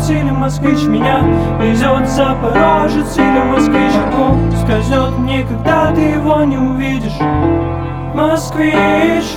Запорожец или москвич, меня везет запорожец или москвич. Скользнет никогда ты его не увидишь. Москвич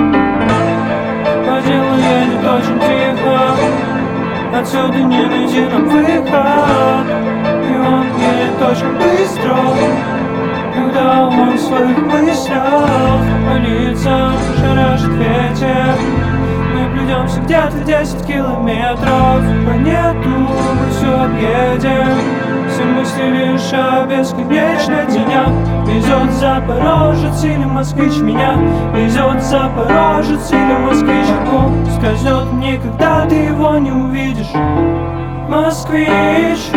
по делу едет очень тихо, отсюда не найти нам выход. И он едет очень быстро, когда он в своих мыслях. По лицам шарашит ветер, мы плетемся где-то 10 километров. Планету мы все объедем, все мысли лишь о бесконечной дня. Везет запорожец или москвич, меня везет запорожец или москвич. Скользнет никогда ты его не увидишь. Москвич.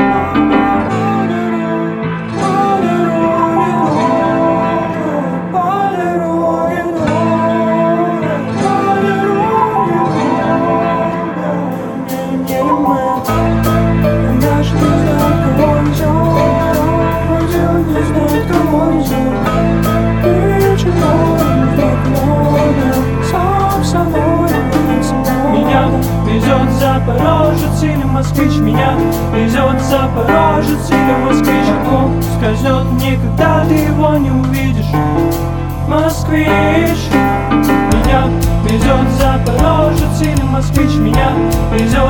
Меня везет запорожец или москвич, меня везет запорожец или москвич. Скользнет никогда ты его не увидишь. Москвич. Меня везет запорожец или москвич, меня везет